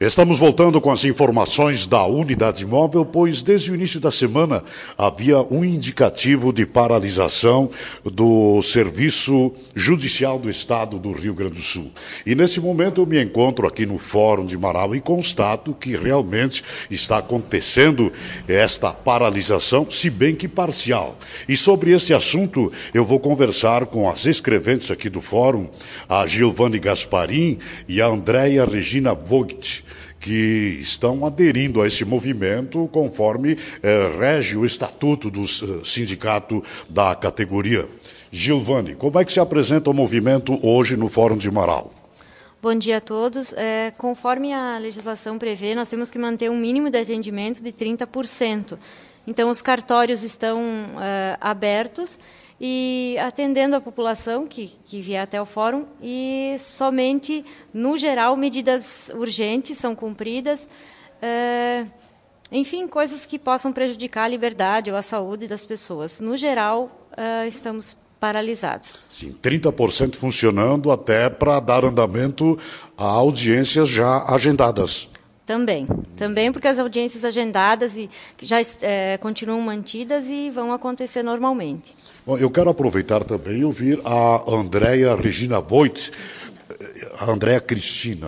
Estamos voltando com as informações da unidade móvel, pois desde o início da semana havia um indicativo de paralisação do Serviço Judicial do Estado do Rio Grande do Sul. E nesse momento eu me encontro aqui no Fórum de Marau e constato que realmente está acontecendo esta paralisação, se bem que parcial. E sobre esse assunto eu vou conversar com as escreventes aqui do Fórum, a Gilvane Gasparim e a Andréia Regina Vogt, que estão aderindo a esse movimento conforme rege o estatuto do sindicato da categoria. Gilvane, como é que se apresenta o movimento hoje no Fórum de Marau? Bom dia a todos. Conforme a legislação prevê, nós temos que manter um mínimo de atendimento de 30%. Então, os cartórios estão abertos e atendendo a população que vier até o fórum, e somente, no geral, medidas urgentes são cumpridas, enfim, coisas que possam prejudicar a liberdade ou a saúde das pessoas. No geral, estamos paralisados. Sim, 30% funcionando até para dar andamento a audiências já agendadas. Também porque as audiências agendadas já continuam mantidas e vão acontecer normalmente. Bom, eu quero aproveitar também e ouvir a Andréia Regina Vogt, a Andréia Cristina,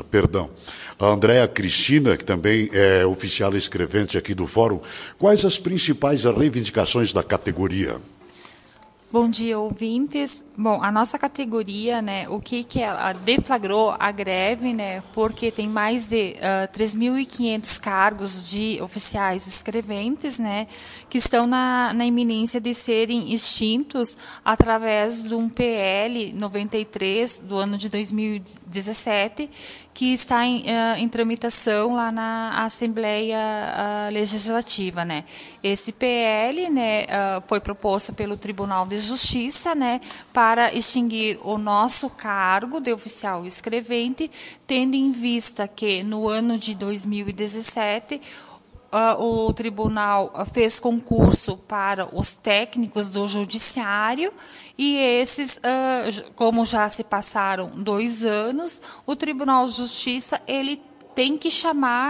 que também é oficial escrevente aqui do Fórum. Quais as principais reivindicações da categoria? Bom dia, ouvintes. Bom, a nossa categoria, né, o que ela deflagrou a greve, né, porque tem mais de 3.500 cargos de oficiais escreventes, né, que estão na iminência de serem extintos através de um PL 93 do ano de 2017, que está em tramitação lá na Assembleia Legislativa, né. Esse PL, né, foi proposto pelo Tribunal de Justiça, né, para extinguir o nosso cargo de oficial escrevente, tendo em vista que no ano de 2017 o tribunal fez concurso para os técnicos do judiciário e esses, como já se passaram 2 anos, o Tribunal de Justiça ele tem que chamar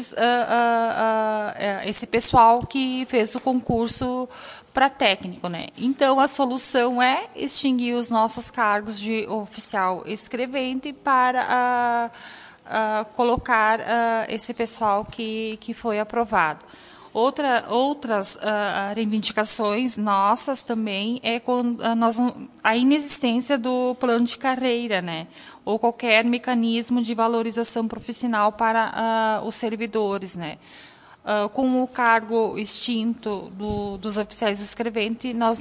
esse pessoal que fez o concurso para técnico, né? Então, a solução é extinguir os nossos cargos de oficial escrevente para colocar esse pessoal que foi aprovado. Outras reivindicações nossas também é a inexistência do plano de carreira, né? Ou qualquer mecanismo de valorização profissional para os servidores, né? Com o cargo extinto dos oficiais escreventes, nós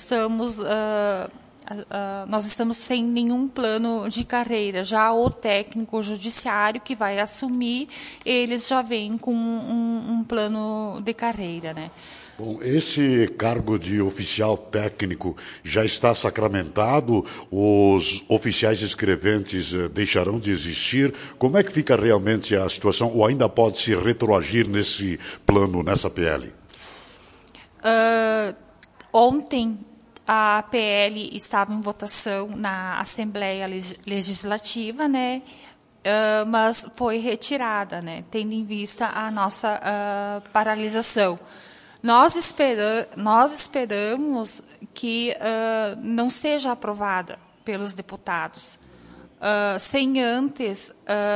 estamos sem nenhum plano de carreira. Já o técnico judiciário que vai assumir, eles já vêm com um plano de carreira, né? Bom, esse cargo de oficial técnico já está sacramentado? Os oficiais escreventes deixarão de existir? Como é que fica realmente a situação? Ou ainda pode se retroagir nesse plano, nessa PL? Ontem a PL estava em votação na Assembleia Legislativa, né? Mas foi retirada, né? Tendo em vista a nossa paralisação. Nós esperamos que não seja aprovada pelos deputados, sem antes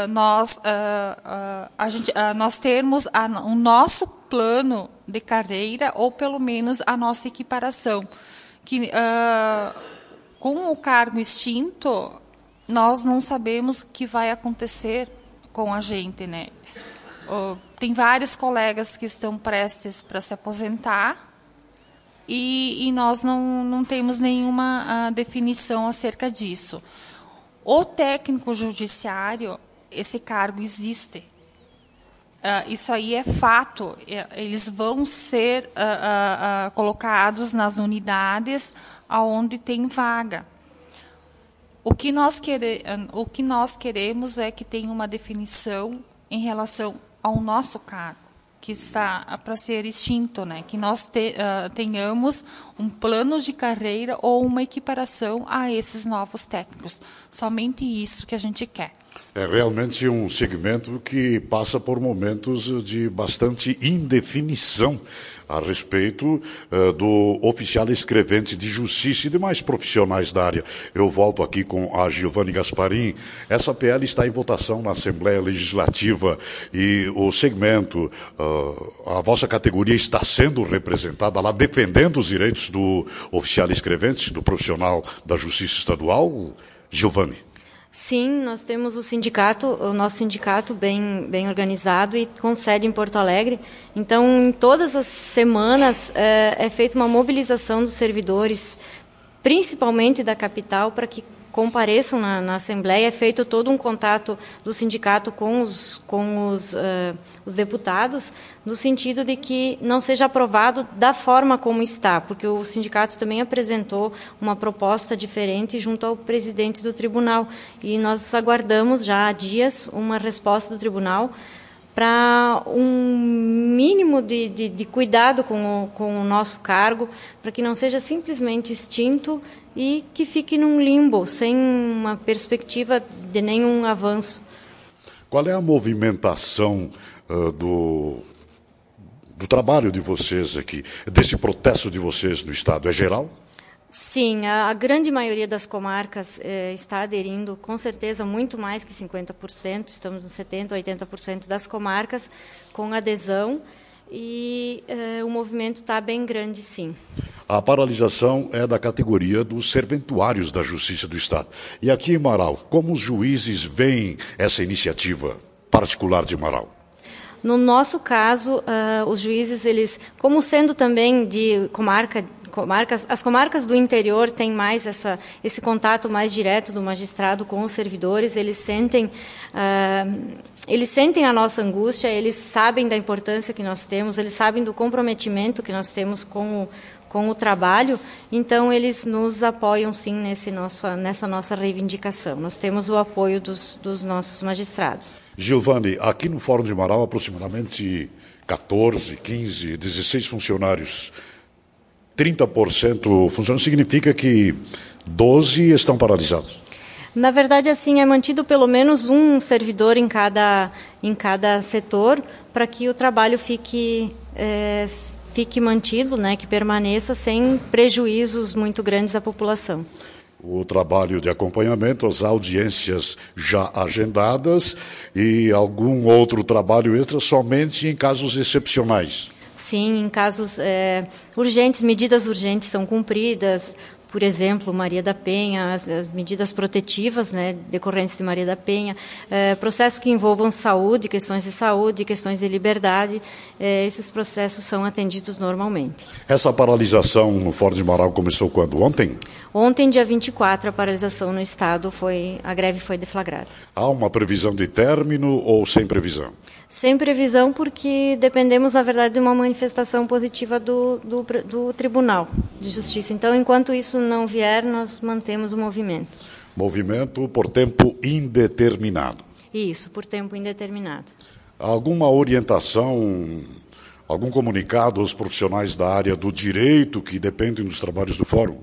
nós termos o nosso plano de carreira ou pelo menos a nossa equiparação. Que com o cargo extinto, nós não sabemos o que vai acontecer com a gente, né? Tem vários colegas que estão prestes para se aposentar e nós não temos nenhuma definição acerca disso. O técnico judiciário, esse cargo existe. Isso aí é fato. Eles vão ser colocados nas unidades onde tem vaga. O que nós queremos é que tenha uma definição em relação ao nosso cargo. que está para ser extinto, né? Que nós tenhamos um plano de carreira ou uma equiparação a esses novos técnicos. Somente isso que a gente quer. É realmente um segmento que passa por momentos de bastante indefinição a respeito do oficial escrevente de justiça e demais profissionais da área. Eu volto aqui com a Giovanni Gasparim. Essa PL está em votação na Assembleia Legislativa e o segmento, a vossa categoria está sendo representada lá, defendendo os direitos do oficial escrevente, do profissional da Justiça Estadual. Giovanni. Sim, nós temos o nosso sindicato bem organizado e com sede em Porto Alegre. Então, em todas as semanas é feita uma mobilização dos servidores, principalmente da capital, para que compareçam na Assembleia. É feito todo um contato do sindicato com os deputados, no sentido de que não seja aprovado da forma como está, porque o sindicato também apresentou uma proposta diferente junto ao presidente do tribunal. E nós aguardamos já há dias uma resposta do tribunal para um mínimo de cuidado com o nosso cargo, para que não seja simplesmente extinto e que fique num limbo, sem uma perspectiva de nenhum avanço. Qual é a movimentação do trabalho de vocês aqui, desse protesto de vocês no Estado? É geral? Sim, a grande maioria das comarcas está aderindo, com certeza, muito mais que 50%, estamos nos 70%, 80% das comarcas com adesão, e o movimento está bem grande, sim. A paralisação é da categoria dos serventuários da Justiça do Estado. E aqui em Marau, como os juízes veem essa iniciativa particular de Marau? No nosso caso, os juízes, eles, como sendo também de as comarcas do interior têm mais esse contato mais direto do magistrado com os servidores, eles sentem a nossa angústia, eles sabem da importância que nós temos, eles sabem do comprometimento que nós temos com o trabalho, então eles nos apoiam sim nessa nossa reivindicação. Nós temos o apoio dos nossos magistrados. Giovanni, aqui no Fórum de Marau, aproximadamente 14, 15, 16 funcionários, 30% funcionam, significa que 12 estão paralisados. Na verdade, assim, é mantido pelo menos um servidor em cada setor, para que o trabalho fique mantido, né, que permaneça sem prejuízos muito grandes à população. O trabalho de acompanhamento, as audiências já agendadas e algum outro trabalho extra somente em casos excepcionais. Sim, em casos urgentes, medidas urgentes são cumpridas. Por exemplo, Maria da Penha, as medidas protetivas, né, decorrentes de Maria da Penha, processos que envolvam saúde, questões de liberdade, esses processos são atendidos normalmente. Essa paralisação no Fórum de Marau começou quando? Ontem? Ontem, dia 24, a paralisação no Estado, a greve foi deflagrada. Há uma previsão de término ou sem previsão? Sem previsão, porque dependemos, na verdade, de uma manifestação positiva do Tribunal de Justiça. Então, enquanto isso não vier, nós mantemos o movimento. Movimento por tempo indeterminado. Isso, por tempo indeterminado. Alguma orientação, algum comunicado aos profissionais da área do direito que dependem dos trabalhos do Fórum?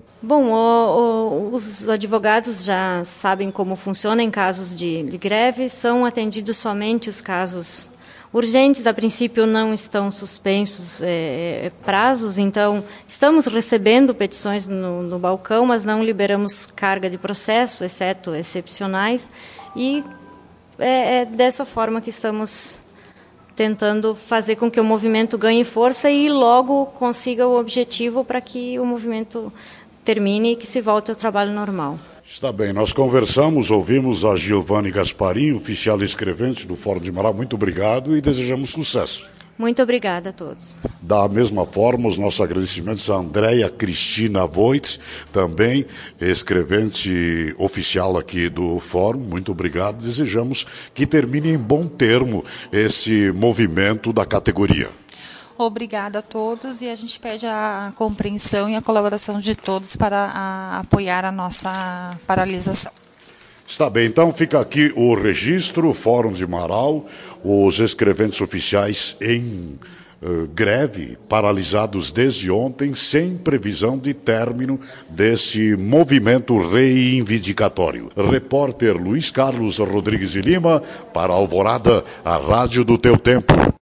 Bom, os advogados já sabem como funciona em casos de greve, são atendidos somente os casos urgentes. A princípio não estão suspensos prazos, então estamos recebendo petições no balcão, mas não liberamos carga de processo, exceto excepcionais, e é dessa forma que estamos tentando fazer com que o movimento ganhe força e logo consiga o objetivo para que o movimento termine e que se volte ao trabalho normal. Está bem, nós conversamos, ouvimos a Giovanni Gasparim, oficial escrevente do Fórum de Marau. Muito obrigado e desejamos sucesso. Muito obrigada a todos. Da mesma forma, os nossos agradecimentos a Andréia Cristina Voigt, também escrevente oficial aqui do Fórum. Muito obrigado. Desejamos que termine em bom termo esse movimento da categoria. Obrigada a todos e a gente pede a compreensão e a colaboração de todos para apoiar a nossa paralisação. Está bem, então fica aqui o registro, Fórum de Marau, os escreventes oficiais em greve, paralisados desde ontem, sem previsão de término desse movimento reivindicatório. Repórter Luiz Carlos Rodrigues de Lima, para a Alvorada, a rádio do teu tempo.